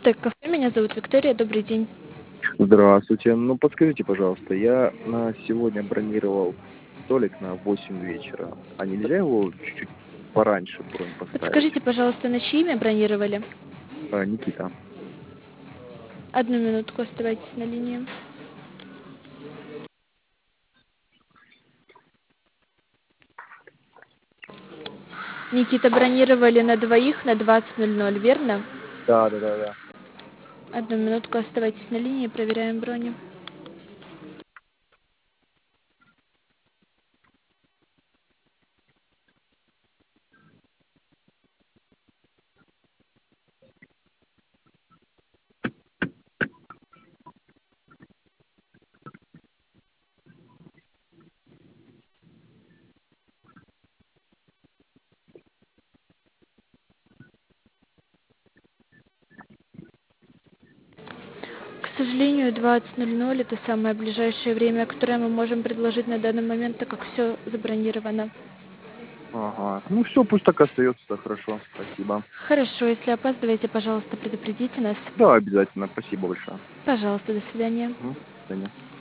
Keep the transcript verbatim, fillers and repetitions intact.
Стейк кафе, меня зовут Виктория, добрый день. Здравствуйте. Ну, подскажите, пожалуйста, я на сегодня бронировал столик на восемь вечера. А нельзя его чуть-чуть пораньше бронь поставить? Подскажите, пожалуйста, на чье имя бронировали? А, Никита. Одну минутку, оставайтесь на линии. Никита, бронировали на двоих на двадцать ноль ноль, верно? Да, да, да, да. Одну минутку, оставайтесь на линии, проверяем брони. К сожалению, двадцать ноль ноль это самое ближайшее время, которое мы можем предложить на данный момент, так как все забронировано. Ага. Ну все, пусть так остается, хорошо. Спасибо. Хорошо, если опаздываете, пожалуйста, предупредите нас. Да, обязательно. Спасибо большое. Пожалуйста, до свидания. Мгм. До свидания.